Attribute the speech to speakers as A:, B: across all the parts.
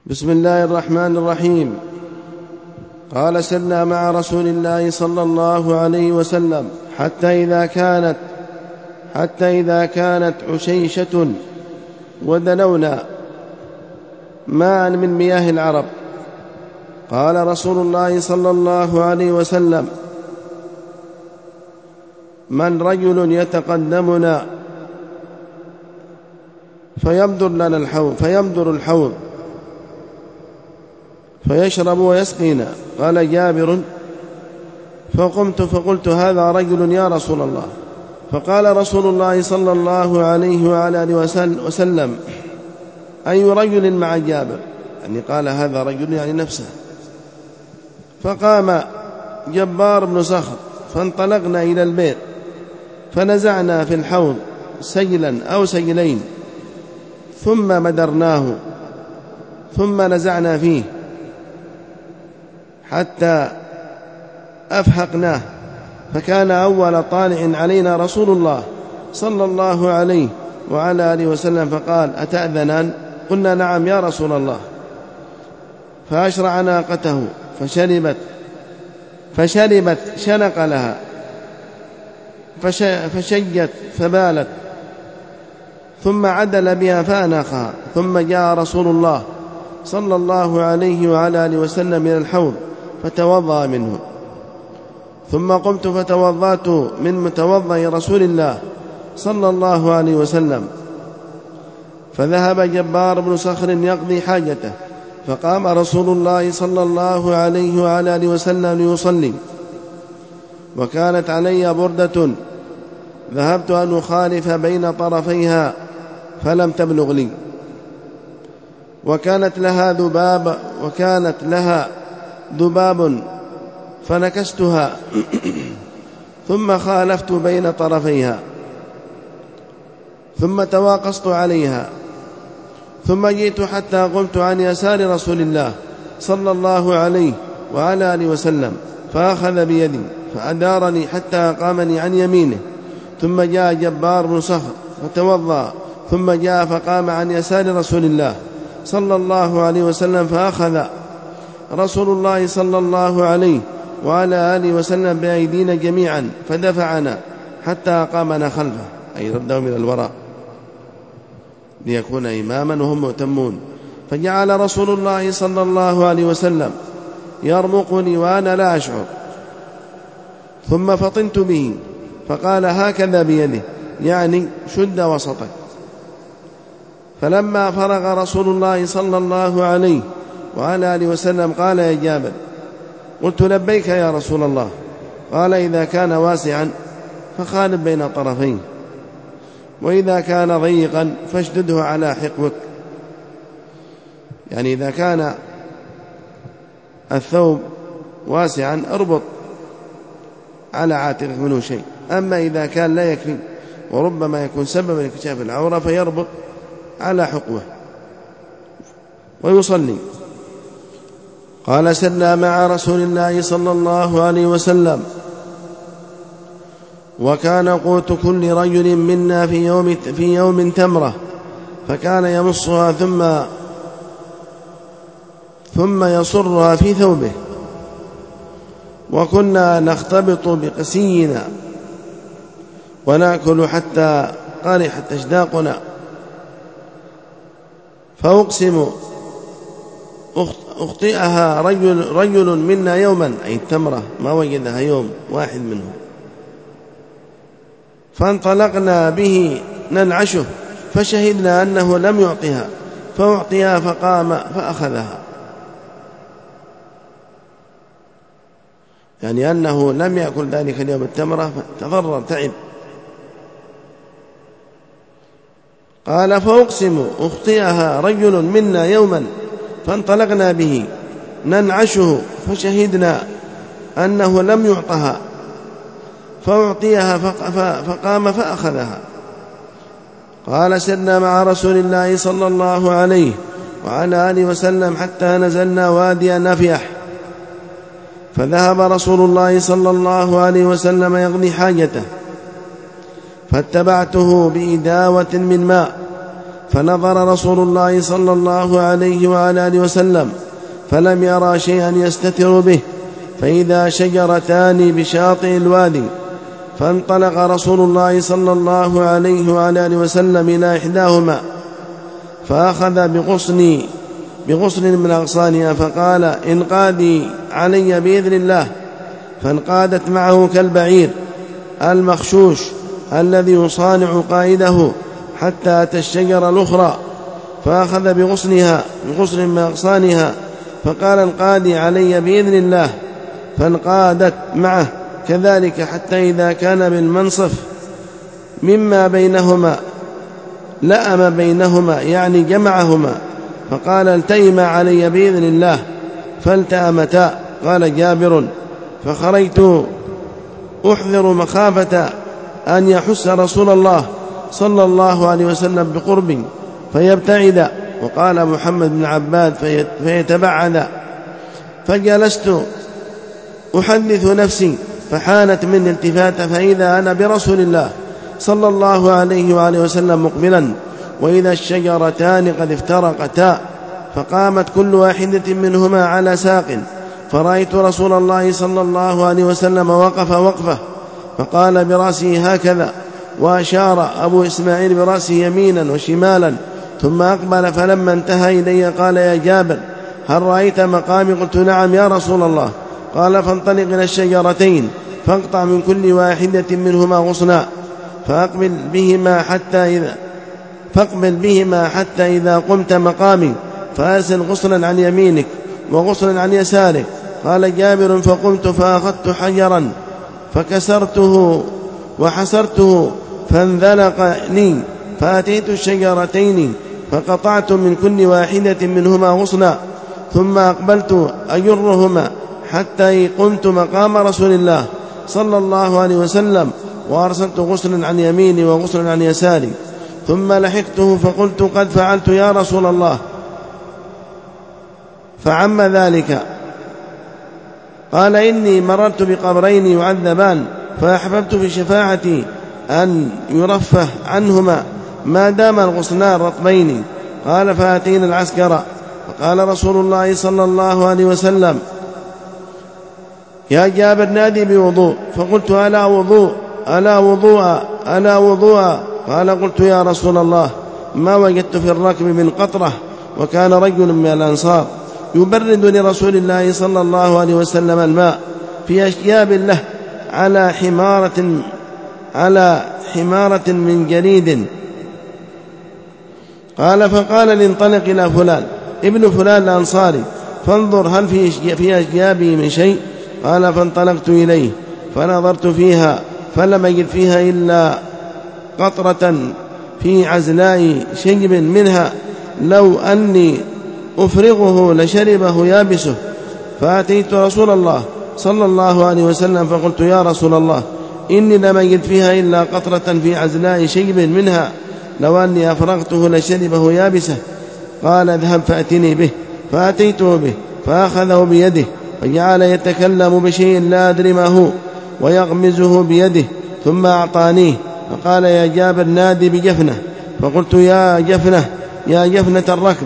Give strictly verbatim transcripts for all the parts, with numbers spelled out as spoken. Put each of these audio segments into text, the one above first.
A: بسم الله الرحمن الرحيم. قال: سرنا مع رسول الله صلى الله عليه وسلم حتى إذا كانت حتى إذا كانت عشيشة ودنونا ماء من مياه العرب. قال رسول الله صلى الله عليه وسلم: من رجل يتقدمنا فيمدر لنا الحوض فيمدر الحوض فيشرب ويسقينا. قال جابر: فقمت فقلت: هذا رجل يا رسول الله. فقال رسول الله صلى الله عليه وعلى آله وسلم: أي رجل مع جابر؟ يعني قال هذا رجل يعني نفسه. فقام جبار بن صخر فانطلقنا إلى البيت فنزعنا في الحوض سجلا أو سجلين ثم مدرناه ثم نزعنا فيه حتى أفحقناه. فكان أول طالع علينا رسول الله صلى الله عليه وعلى آله وسلم فقال: أتأذنان؟ قلنا: نعم يا رسول الله. فأشرع ناقته فشربت فشربت شنق لها فشجت فبالت ثم عدل بها فأناخها. ثم جاء رسول الله صلى الله عليه وعلى آله وسلم من الحوض فتوضأ منه. ثم قمت فتوضأت من متوضأ رسول الله صلى الله عليه وسلم. فذهب جبار بن صخر يقضي حاجته فقام رسول الله صلى الله عليه وعلى آله وسلم ليصلي، وكانت علي بردة ذهبت أن أخالف بين طرفيها فلم تبلغ لي، وكانت لها ذباب وكانت لها ذباب فنكستها ثم خالفت بين طرفيها ثم تواقصت عليها ثم جئت حتى قمت عن يسار رسول الله صلى الله عليه وعلى آله وسلم فأخذ بيدي فأدارني حتى أقامني عن يمينه. ثم جاء جبار بن صخر فتوضأ ثم جاء فقام عن يسار رسول الله صلى الله عليه وسلم فأخذ رسول الله صلى الله عليه وعلى آله وسلم بأيدينا جميعا فدفعنا حتى أقامنا خلفه، أي رده من الوراء ليكون إماما وهم مؤتمون. فجعل رسول الله صلى الله عليه وسلم يرمقني وأنا لا أشعر، ثم فطنت به فقال: هكذا بيده، يعني شد وسطك. فلما فرغ رسول الله صلى الله عليه وعلى آله وسلم قال: يا جابر. قلت: لبيك يا رسول الله. قال: إذا كان واسعا فخالف بين طرفين، وإذا كان ضيقا فاشدده على حقوك. يعني إذا كان الثوب واسعا اربط على عاتقك منه شيء، أما إذا كان لا يكفي وربما يكون سببا لانكشاف العورة فيربط على حقوه ويصلي. قال: سرنا مع رسول الله صلى الله عليه وسلم وكان قوت كل رجل منا في يوم, في يوم تمرة، فكان يمصها ثم ثم يصرها في ثوبه، وكنا نختبط بقسينا ونأكل حتى قرحت أشداقنا. فأقسم أخطئها رجل, رجل منا يوما، أي التمرة ما وجدها يوم واحد منهم، فانطلقنا به ننعشه فشهدنا أنه لم يعطها فأعطيها فقام فأخذها، يعني أنه لم يأكل ذلك اليوم التمرة فتضرر تعب. قال: فأقسم أخطئها رجل منا يوما فانطلقنا به ننعشه فشهدنا أنه لم يعطها فأعطيها فقام فأخذها. قال: سرنا مع رسول الله صلى الله عليه وعلى آله وسلم حتى نزلنا وادي نفيح، فذهب رسول الله صلى الله عليه وسلم يقضي حاجته، فاتبعته بإداوة من ماء فنظر رسول الله صلى الله عليه وعلى آله وسلم فلم يرى شيئا يستتر به، فإذا شجرتان بشاطئ الوادي، فانطلق رسول الله صلى الله عليه وعلى آله وسلم إلى إحداهما فأخذ بغصن بغصن من أغصانها فقال: انقادي علي بإذن الله. فانقادت معه كالبعير المخشوش الذي يصانع قائده حتى أتى الشجرة الأخرى فأخذ بغصنها بغصن من أغصانها فقال: انقادي علي بإذن الله. فانقادت معه كذلك حتى إذا كان بالمنصف مما بينهما لأم بينهما، يعني جمعهما، فقال: التئما علي بإذن الله. فالتأمتا. قال جابر: فخرجت أحذر مخافة أن يحس رسول الله صلى الله عليه وسلم بقرب فيبتعد، وقال محمد بن عباد فيتبعد. فجلست أحدث نفسي فحانت مني التفاتة فإذا أنا برسول الله صلى الله عليه وآله وسلم مقبلا، وإذا الشجرتان قد افترقتا، فقامت كل واحدة منهما على ساق، فرأيت رسول الله صلى الله عليه وسلم وقف وقفه فقال برأسه هكذا، وأشار أبو إسماعيل برأسه يمينا وشمالا، ثم أقبل فلما انتهى إلي قال: يا جابر، هل رأيت مقامي؟ قلت: نعم يا رسول الله. قال: فانطلق إلى الشجرتين فاقطع من كل واحدة منهما غصنا، فأقبل بهما حتى إذا فاقبل بهما حتى إذا قمت مقامي فأرسل غصنا عن يمينك وغصنا عن يسارك. قال جابر: فقمت فأخذت حجرا فكسرته وحسرته فانذلقني، فأتيت الشجرتين فقطعت من كل واحدة منهما غصنا، ثم أقبلت أجرهما حتى قمت مقام رسول الله صلى الله عليه وسلم، وأرسلت غصنا عن يميني وغصنا عن يساري، ثم لحقته فقلت: قد فعلت يا رسول الله. فعم ذلك. قال: إني مررت بقبرين يعذبان فأحببت في شفاعتي أن يرفه عنهما ما دام الغصنان رطبين. قال: فأتينا العسكر فقال رسول الله صلى الله عليه وسلم: يا جابر، نادي بوضوء. فقلت: ألا وضوء ألا وضوء ألا وضوء. قال: قلت: يا رسول الله، ما وجدت في الركب من قطرة. وكان رجل من الأنصار يبرد لرسول الله صلى الله عليه وسلم الماء في أشياب له على حمارة على حمارة من جريد. قال: فقال لانطلق إلى فلان ابن فلان الأنصاري فانظر هل في أشيابه من شيء. قال: فانطلقت إليه فنظرت فيها فلم أجد فيها إلا قطرة في عزلاء شجب منها، لو أني أفرغه لشربه يابسه. فأتيت رسول الله صلى الله عليه وسلم فقلت: يا رسول الله، إني لم أجد فيها إلا قطرة في عزلاء شجب منها، لو أني أفرغته لشربه يابسه. قال: اذهب فأتني به. فأتيته به فأخذه بيده وجعل يتكلم بشيء لا أدري ما هو ويغمزه بيده، ثم أعطانيه فقال: يا جابر، نادي بجفنة. فقلت: يا جفنة يا جفنة الركب.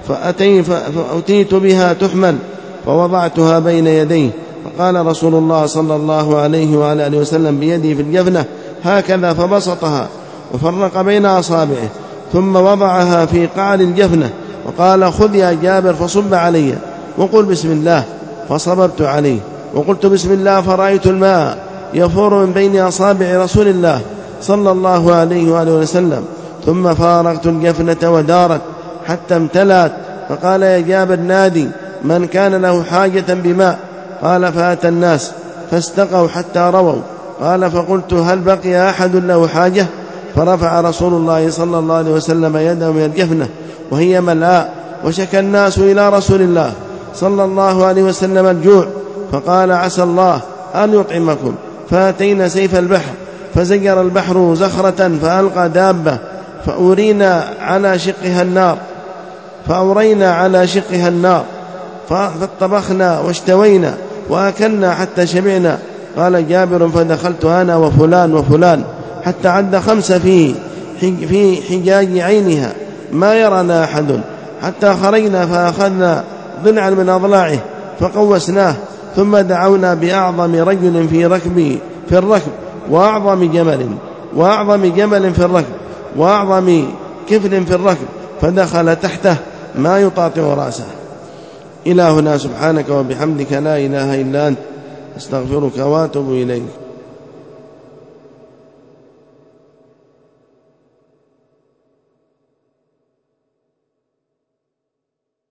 A: فأتيت بها تحمل فوضعتها بين يديه، فقال رسول الله صلى الله عليه وعلى آله وسلم بيده في الجفنة هكذا، فبسطها وفرق بين أصابعه، ثم وضعها في قعر الجفنة وقال: خذ يا جابر فصب علي وقل بسم الله. فصببت عليه وقلت بسم الله، فرأيت الماء يفور من بين أصابع رسول الله صلى الله عليه وآله وسلم، ثم فارقت الجفنة ودارت حتى امتلأت. فقال: يا جابر، نادي من كان له حاجة بماء. قال: فأتى الناس فاستقوا حتى رووا. قال: فقلت: هل بقي أحد له حاجة؟ فرفع رسول الله صلى الله عليه وسلم يده من الجفنة وهي ملآء، وشكى الناس إلى رسول الله صلى الله عليه وسلم الجوع، فقال: عسى الله أن يطعمكم. فأتينا سيف البحر فزجر البحر زخرة فألقى دابة فأورينا على شقها النار فأورينا على شقها النار فاطبخنا واشتوينا وأكلنا حتى شبعنا. قال جابر: فدخلت أنا وفلان وفلان حتى عد خمسة في في حجاج عينها، ما يرانا أحد، حتى خرجنا فأخذنا ضلعا من أضلاعه فقوسناه، ثم دعونا بأعظم رجل في ركب في الركب وأعظم جمل وأعظم جمل في الركب وأعظم كفل في الركب، فدخل تحته ما يطاطئ رأسه. إلى هنا، سبحانك وبحمدك لا إله إلا أنت، أستغفرك وأتوب إليك.